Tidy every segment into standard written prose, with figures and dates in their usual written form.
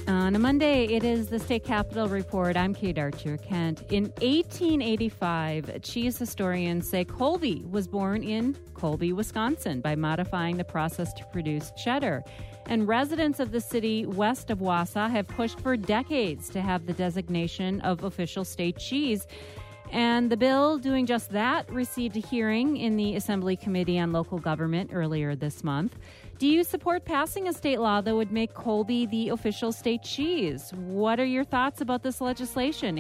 On a Monday, it is the State Capitol Report. I'm Kate Archer-Kent. In 1885, cheese historians say Colby was born in Colby, Wisconsin, by modifying the process to produce cheddar. And residents of the city west of Wausau have pushed for decades to have the designation of official state cheese. And the bill doing just that received a hearing in the Assembly Committee on Local Government earlier this month. Do you support passing a state law that would make Colby the official state cheese? What are your thoughts about this legislation?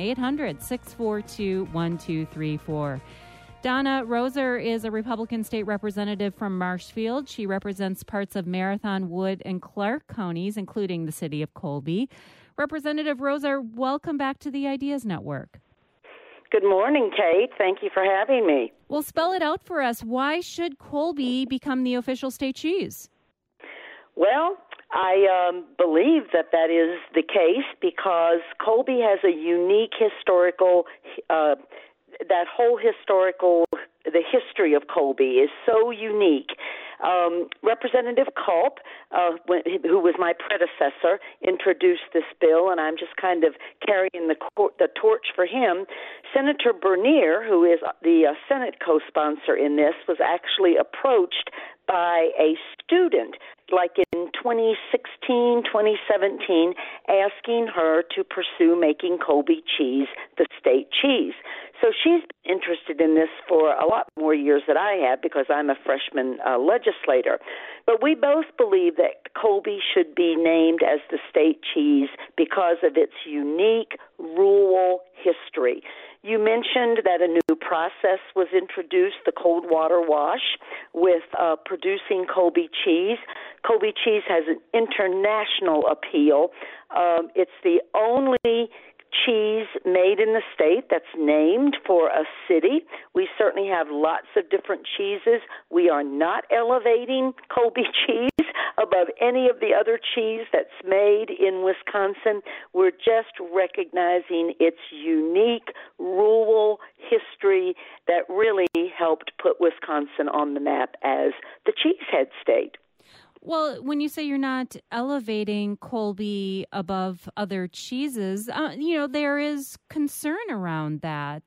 800-642-1234. Donna Roser is a Republican state representative from Marshfield. She represents parts of Marathon, Wood, and Clark counties, including the city of Colby. Representative Roser, welcome back to the Ideas Network. Good morning, Kate. Thank you for having me. Well, spell it out for us. Why should Colby become the official state cheese? Well, I believe that is the case because Colby has a unique historical, the history of Colby is so unique. Representative Culp, who was my predecessor, introduced this bill, and I'm just kind of carrying the torch for him. Senator Bernier, who is the Senate co-sponsor in this, was actually approached by a student, like in 2016, 2017, asking her to pursue making Colby cheese the state cheese. So she's interested in this for a lot more years than I have because I'm a freshman legislator. But we both believe that Colby should be named as the state cheese because of its unique rural history. You mentioned that a new process was introduced, the cold water wash, with producing Colby cheese. Colby cheese has an international appeal. It's the only cheese made in the state that's named for a city. We certainly have lots of different cheeses. We are not elevating Colby cheese above any of the other cheese that's made in Wisconsin. We're just recognizing its unique rural history that really helped put Wisconsin on the map as the cheesehead state. Well, when you say you're not elevating Colby above other cheeses, there is concern around that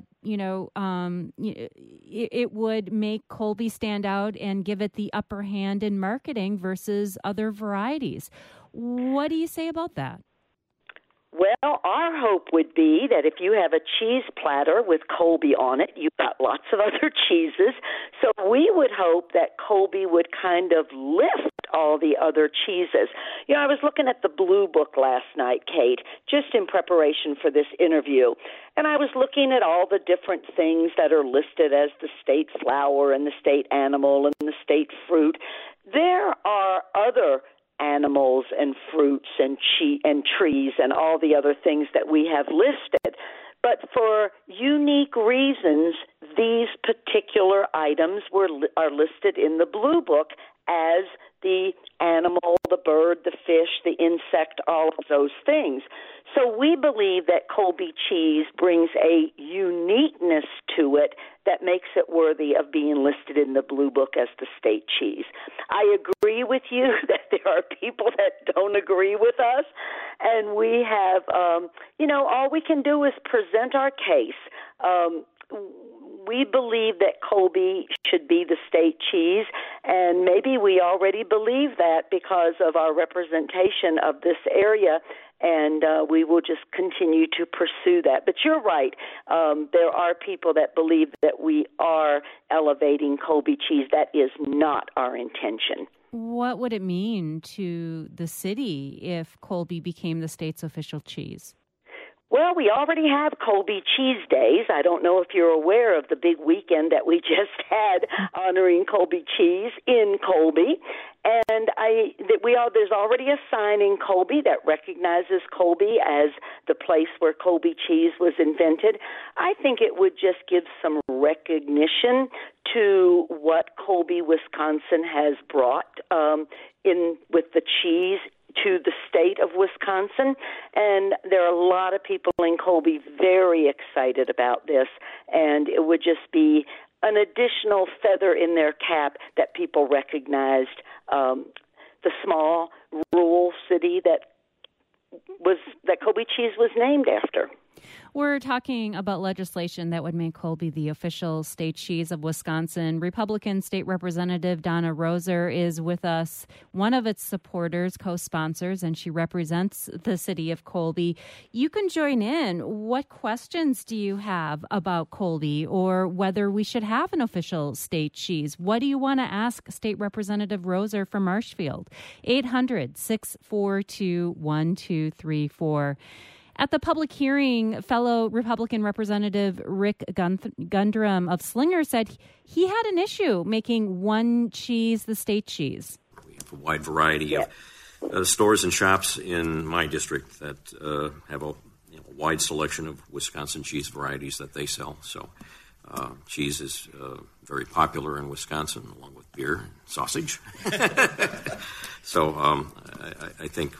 it would make Colby stand out and give it the upper hand in marketing versus other varieties. What do you say about that? Well, our hope would be that if you have a cheese platter with Colby on it, you've got lots of other cheeses. So we would hope that Colby would kind of lift all the other cheeses. I was looking at the Blue Book last night, Kate, just in preparation for this interview, and I was looking at all the different things that are listed as the state flower and the state animal and the state fruit. There are other animals and fruits and trees and all the other things that we have listed. But for unique reasons, these particular items are listed in the Blue Book as the animal, the bird, the fish, the insect, all of those things. So we believe that Colby cheese brings a uniqueness to it that makes it worthy of being listed in the Blue Book as the state cheese. I agree with you that there are people that don't agree with us, and we have, all we can do is present our case. We believe that Colby should be the state cheese, and maybe we already believe that because of our representation of this area, and we will just continue to pursue that. But you're right. There are people that believe that we are elevating Colby cheese. That is not our intention. What would it mean to the city if Colby became the state's official cheese? Well, we already have Colby Cheese Days. I don't know if you're aware of the big weekend that we just had honoring Colby cheese in Colby. And there's already a sign in Colby that recognizes Colby as the place where Colby cheese was invented. I think it would just give some recognition to what Colby, Wisconsin has brought in with the cheese to the state of Wisconsin, and there are a lot of people in Colby very excited about this, and it would just be an additional feather in their cap that people recognized the small rural city that Colby cheese was named after. We're talking about legislation that would make Colby the official state cheese of Wisconsin. Republican State Representative Donna Roser is with us, one of its supporters, co-sponsors, and she represents the city of Colby. You can join in. What questions do you have about Colby or whether we should have an official state cheese? What do you want to ask State Representative Roser from Marshfield? 800-642-1234. At the public hearing, fellow Republican Representative Rick Gundrum of Slinger said he had an issue making one cheese the state cheese. We have a wide variety of stores and shops in my district that have a wide selection of Wisconsin cheese varieties that they sell. So cheese is very popular in Wisconsin, along with beer and sausage. So I think...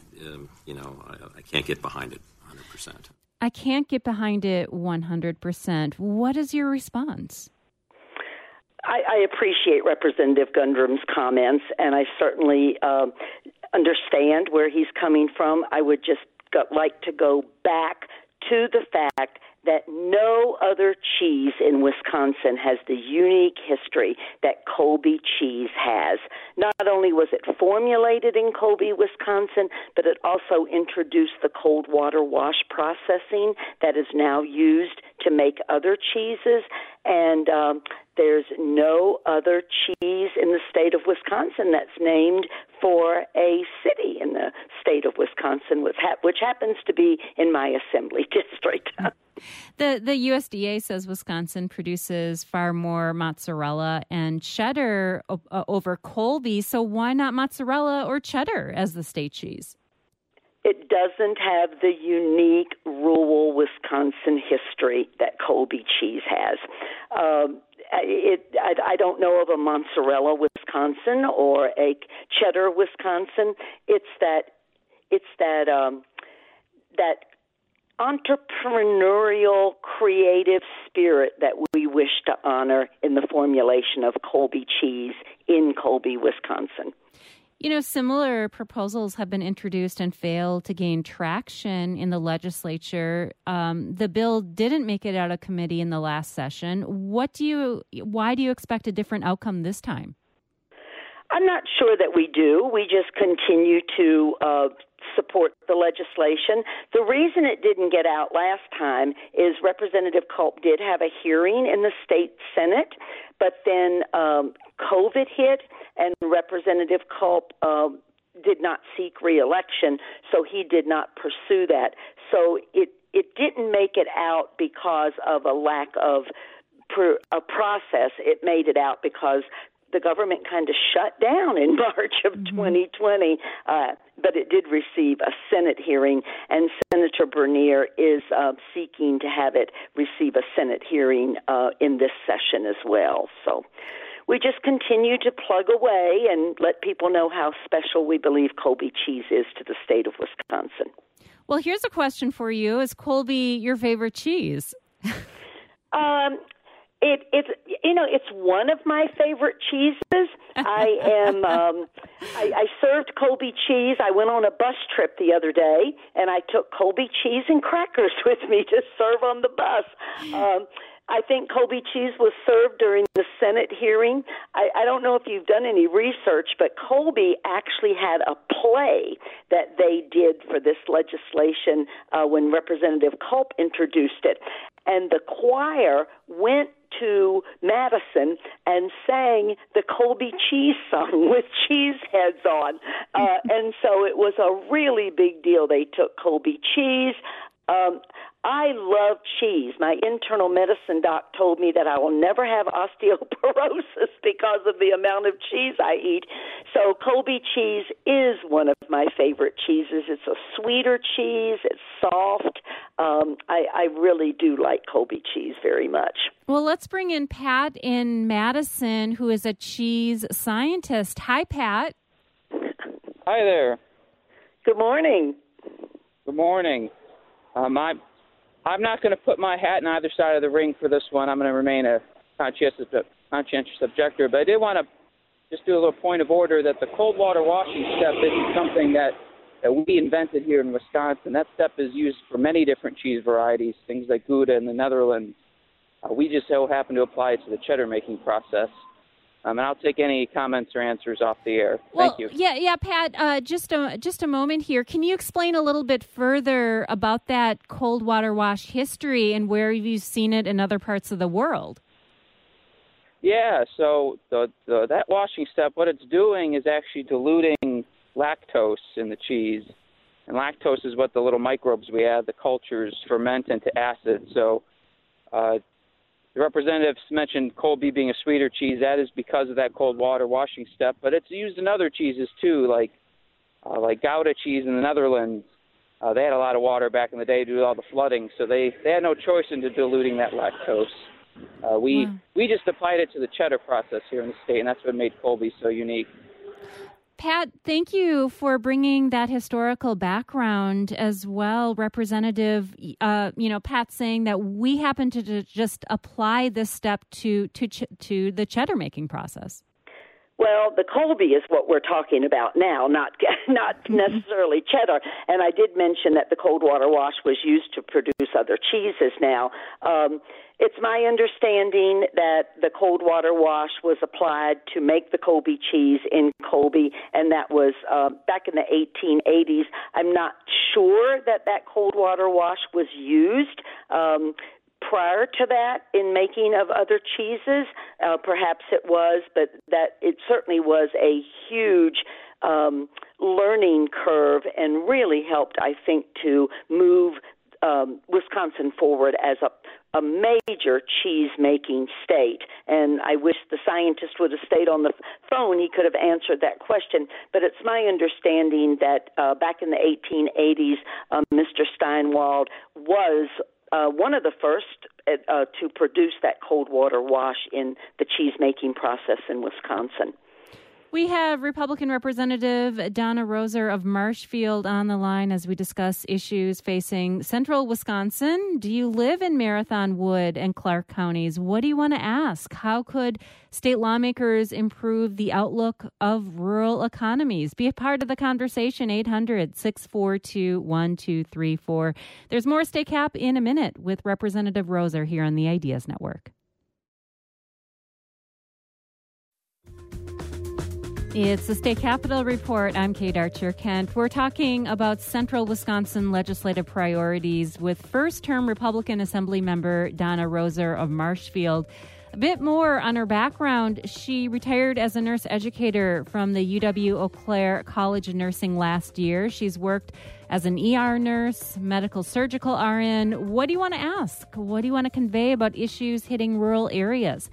I can't get behind it 100%. I can't get behind it 100%. What is your response? I appreciate Representative Gundrum's comments, and I certainly understand where he's coming from. I would just like to go back to the fact that no other cheese in Wisconsin has the unique history that Colby cheese has. Not only was it formulated in Colby, Wisconsin, but it also introduced the cold water wash processing that is now used to make other cheeses. And there's no other cheese in the state of Wisconsin that's named for a city in the state of Wisconsin, which happens to be in my assembly district. The USDA says Wisconsin produces far more mozzarella and cheddar over Colby, so why not mozzarella or cheddar as the state cheese? It doesn't have the unique rural Wisconsin history that Colby cheese has. I don't know of a mozzarella Wisconsin or a cheddar Wisconsin. It's that entrepreneurial, creative spirit that we wish to honor in the formulation of Colby cheese in Colby, Wisconsin. Similar proposals have been introduced and failed to gain traction in the legislature. The bill didn't make it out of committee in the last session. Why do you expect a different outcome this time? I'm not sure that we do. We just continue to support the legislation. The reason it didn't get out last time is Representative Culp did have a hearing in the state Senate, but then COVID hit, and Representative Culp did not seek re-election, so he did not pursue that. So it didn't make it out because of a lack of a process. It made it out because the government kind of shut down in March of 2020, but it did receive a Senate hearing, and Senator Bernier is seeking to have it receive a Senate hearing in this session as well. So we just continue to plug away and let people know how special we believe Colby cheese is to the state of Wisconsin. Well, here's a question for you. Is Colby your favorite cheese? It's one of my favorite cheeses. I served Colby cheese. I went on a bus trip the other day, and I took Colby cheese and crackers with me to serve on the bus. I think Colby cheese was served during the Senate hearing. I don't know if you've done any research, but Colby actually had a play that they did for this legislation when Representative Culp introduced it. And the choir went to Madison and sang the Colby cheese song with cheese heads on. And so it was a really big deal. They took Colby cheese. I love cheese. My internal medicine doc told me that I will never have osteoporosis because of the amount of cheese I eat. So Colby cheese is one of my favorite cheeses. It's a sweeter cheese. It's soft. I really do like Colby cheese very much. Well, let's bring in Pat in Madison, who is a cheese scientist. Hi, Pat. Hi there. Good morning. Good morning. I'm not going to put my hat in either side of the ring for this one. I'm going to remain a conscientious objector. But I did want to just do a little point of order that the cold water washing step isn't something that that we invented here in Wisconsin. That step is used for many different cheese varieties, things like Gouda in the Netherlands. We just so happen to apply it to the cheddar making process. And I'll take any comments or answers off the air. Thank you. Yeah, Pat, just a moment here. Can you explain a little bit further about that cold water wash history and where you've seen it in other parts of the world? Yeah, so that washing step, what it's doing is actually diluting lactose in the cheese. And lactose is what the little microbes we add, the cultures, ferment into acid. So the representatives mentioned Colby being a sweeter cheese. That is because of that cold water washing step. But it's used in other cheeses, too, like Gouda cheese in the Netherlands. They had a lot of water back in the day due to all the flooding, so they had no choice into diluting that lactose. We just applied it to the cheddar process here in the state, and that's what made Colby so unique. Pat, thank you for bringing that historical background as well. Representative, Pat saying that we happen to just apply this step to the cheddar making process. Well, the Colby is what we're talking about now, not necessarily cheddar. And I did mention that the cold water wash was used to produce other cheeses now. It's my understanding that the cold water wash was applied to make the Colby cheese in Colby, and that was back in the 1880s. I'm not sure that cold water wash was used prior to that in making of other cheeses. Perhaps it was, but that it certainly was a huge learning curve and really helped, I think, to move Wisconsin forward as a major cheese-making state. And I wish the scientist would have stayed on the phone. He could have answered that question. But it's my understanding that back in the 1880s, Mr. Steinwald was one of the first to produce that cold water wash in the cheese-making process in Wisconsin. We have Republican Representative Donna Roser of Marshfield on the line as we discuss issues facing central Wisconsin. Do you live in Marathon, Wood, and Clark counties? What do you want to ask? How could state lawmakers improve the outlook of rural economies? Be a part of the conversation, 800-642-1234. There's more State Cap in a minute with Representative Roser here on the Ideas Network. It's the State Capitol Report. I'm Kate Archer-Kent. We're talking about central Wisconsin legislative priorities with first-term Republican Assembly member Donna Roser of Marshfield. A bit more on her background. She retired as a nurse educator from the UW-Eau Claire College of Nursing last year. She's worked as an ER nurse, medical surgical RN. What do you want to ask? What do you want to convey about issues hitting rural areas?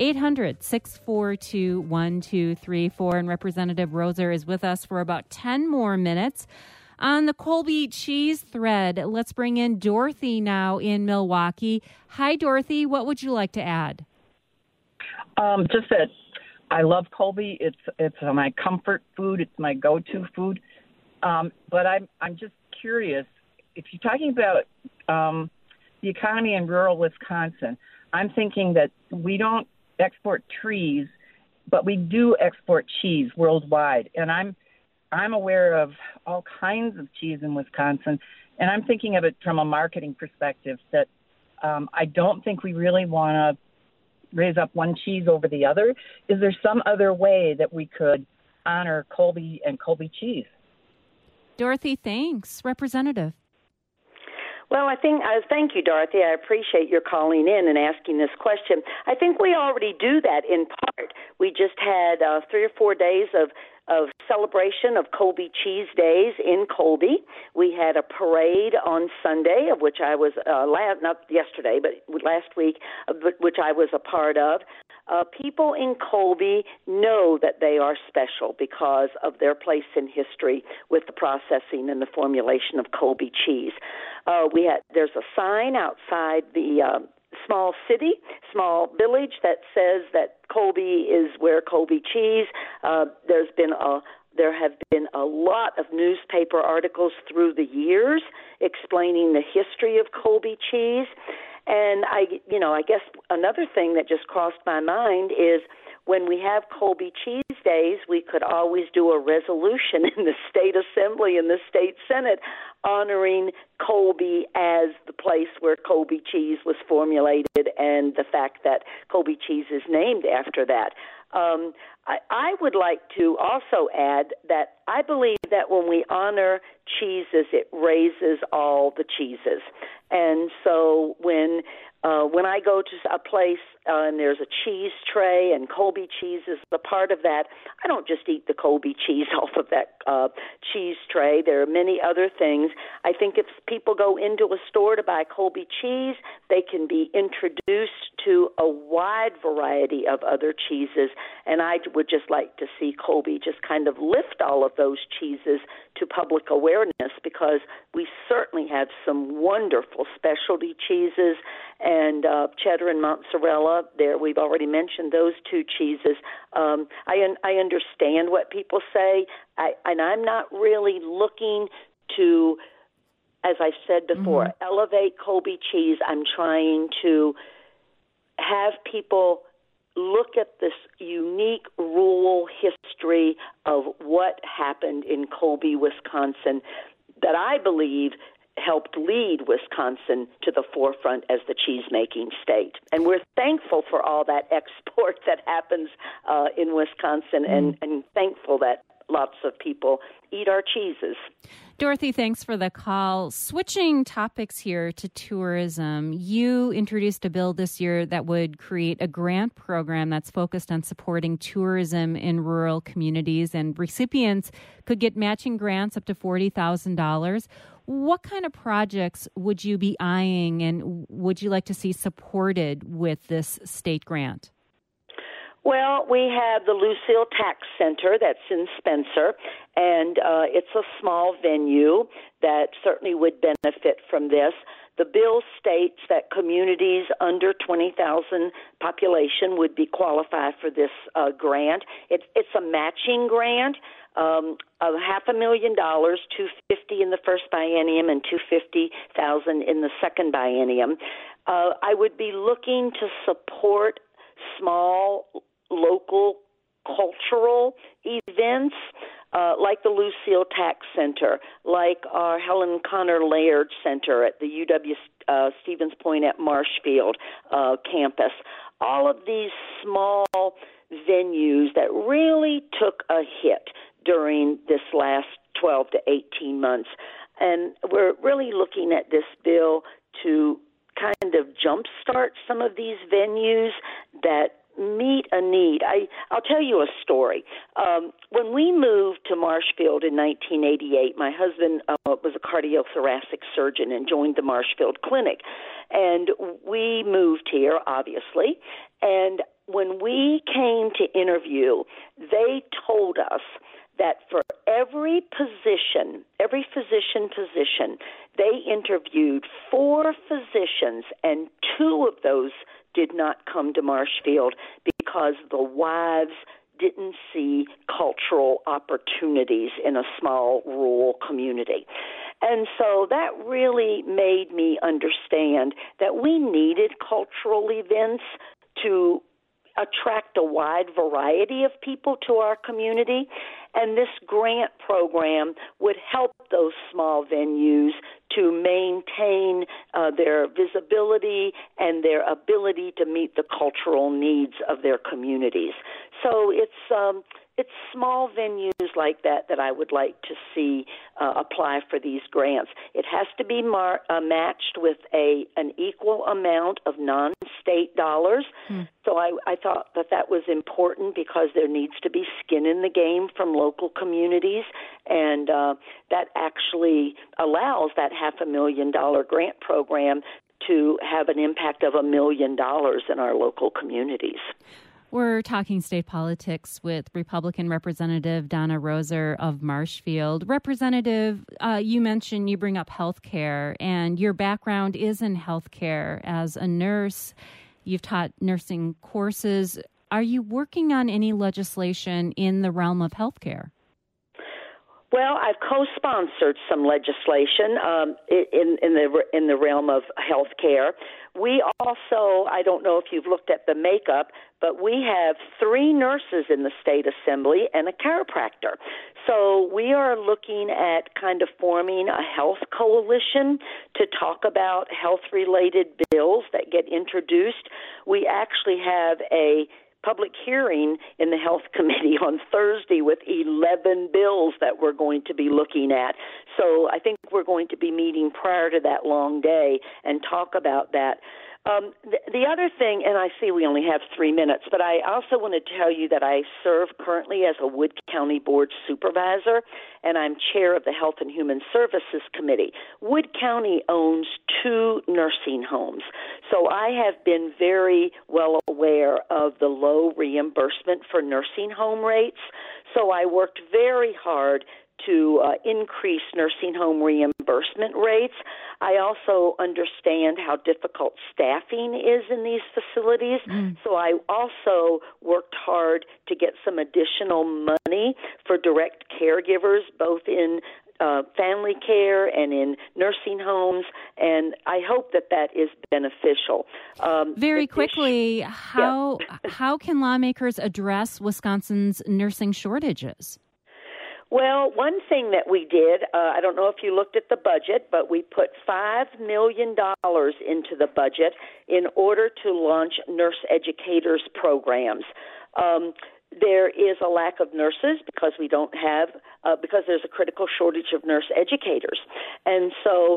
800-642-1234. And Representative Roser is with us for about 10 more minutes. On the Colby cheese thread, let's bring in Dorothy now in Milwaukee. Hi, Dorothy. What would you like to add? Just that I love Colby. It's my comfort food. It's my go-to food. But I'm just curious, if you're talking about the economy in rural Wisconsin, I'm thinking that we don't export trees, but we do export cheese worldwide. And I'm aware of all kinds of cheese in Wisconsin, and I'm thinking of it from a marketing perspective that I don't think we really want to raise up one cheese over the other. Is there some other way that we could honor Colby and Colby cheese? Dorothy, thanks. Representative. Well, thank you, Dorothy. I appreciate your calling in and asking this question. I think we already do that in part. We just had 3 or 4 days of celebration of Colby Cheese Days in Colby. We had a parade on Sunday, of which I was, not yesterday, but last week, which I was a part of. People in Colby know that they are special because of their place in history with the processing and the formulation of Colby cheese. There's a sign outside the small village that says that Colby is where Colby cheese. There have been a lot of newspaper articles through the years explaining the history of Colby cheese. And I guess another thing that just crossed my mind is when we have Colby Cheese Days, we could always do a resolution in the state assembly and the state senate honoring Colby as the place where Colby cheese was formulated and the fact that Colby cheese is named after that. I would like to also add that I believe that when we honor cheeses, it raises all the cheeses. And so when I go to a place and there's a cheese tray and Colby cheese is a part of that, I don't just eat the Colby cheese off of that cheese tray. There are many other things. I think if people go into a store to buy Colby cheese, they can be introduced to a wide variety of other cheeses, and I would just like to see Colby just kind of lift all of those cheeses to public awareness, because we certainly have some wonderful specialty cheeses, and cheddar and mozzarella. There, we've already mentioned those two cheeses. I understand what people say, and I'm not really looking to, as I said before, elevate Colby cheese. I'm trying to have people look at this unique rural history of what happened in Colby, Wisconsin, that I believe helped lead Wisconsin to the forefront as the cheese-making state. And we're thankful for all that export that happens in Wisconsin, and thankful that lots of people eat our cheeses. Dorothy, thanks for the call. Switching topics here to tourism, you introduced a bill this year that would create a grant program that's focused on supporting tourism in rural communities, and recipients could get matching grants up to $40,000. What kind of projects would you be eyeing, and would you like to see supported with this state grant? Well, we have the Lucille Tax Center that's in Spencer, and it's a small venue that certainly would benefit from this. The bill states that communities under 20,000 population would be qualified for this grant. It's a matching grant of $500,000, $250,000 in the first biennium and $250,000 in the second biennium. I would be looking to support small local cultural events like the Lucille Tax Center, like our Helen Connor Laird Center at the UW Stevens Point at Marshfield campus. All of these small venues that really took a hit during this last 12 to 18 months. And we're really looking at this bill to kind of jumpstart some of these venues that meet a need. I'll tell you a story. When we moved to Marshfield in 1988, my husband was a cardiothoracic surgeon and joined the Marshfield Clinic. And we moved here, obviously. And when we came to interview, they told us that for every physician position, they interviewed 4 physicians, and 2 of those did not come to Marshfield because the wives didn't see cultural opportunities in a small rural community. And so that really made me understand that we needed cultural events to attract a wide variety of people to our community, and this grant program would help those small venues to maintain their visibility and their ability to meet the cultural needs of their communities. So it's small venues like that I would like to see apply for these grants. It has to be matched with an equal amount of non-state dollars. So I thought that was important because there needs to be skin in the game from local communities, and that actually allows that $500,000 grant program to have an impact of $1 million in our local communities. We're talking state politics with Republican Representative Donna Roser of Marshfield. Representative, you mentioned you bring up health care, and your background is in health care as a nurse. You've taught nursing courses. Are you working on any legislation in the realm of health care? Well, I've co-sponsored some legislation in the realm of health care. We also, I don't know if you've looked at the makeup, but we have 3 nurses in the state assembly and a chiropractor. So we are looking at kind of forming a health coalition to talk about health-related bills that get introduced. We actually have a public hearing in the Health Committee on Thursday with 11 bills that we're going to be looking at. So I think we're going to be meeting prior to that long day and talk about that. The other thing, and I see we only have 3 minutes, but I also want to tell you that I serve currently as a Wood County Board Supervisor, and I'm chair of the Health and Human Services Committee. Wood County owns 2 nursing homes, so I have been very well aware of the low reimbursement for nursing home rates. So I worked very hard to increase nursing home reimbursement rates. I also understand how difficult staffing is in these facilities, so I also worked hard to get some additional money for direct caregivers, both in family care and in nursing homes, and I hope that that is beneficial. Very quickly, how can lawmakers address Wisconsin's nursing shortages? Well, one thing that we did, I don't know if you looked at the budget, but we put $5 million into the budget in order to launch nurse educators programs. There is a lack of nurses because we don't have, because there's a critical shortage of nurse educators. And so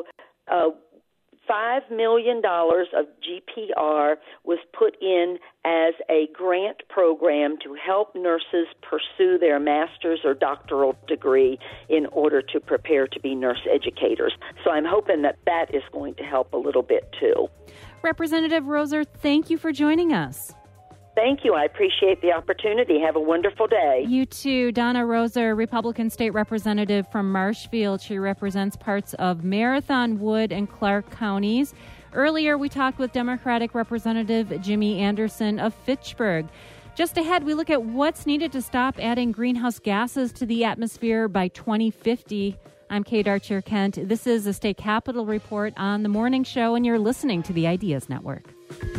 $5 million of GPR was put in as a grant program to help nurses pursue their master's or doctoral degree in order to prepare to be nurse educators. So I'm hoping that that is going to help a little bit too. Representative Roser, thank you for joining us. Thank you. I appreciate the opportunity. Have a wonderful day. You too. Donna Roser, Republican State Representative from Marshfield. She represents parts of Marathon, Wood, and Clark counties. Earlier, we talked with Democratic Representative Jimmy Anderson of Fitchburg. Just ahead, we look at what's needed to stop adding greenhouse gases to the atmosphere by 2050. I'm Kate Archer-Kent. This is the State Capitol Report on The Morning Show, and you're listening to the Ideas Network.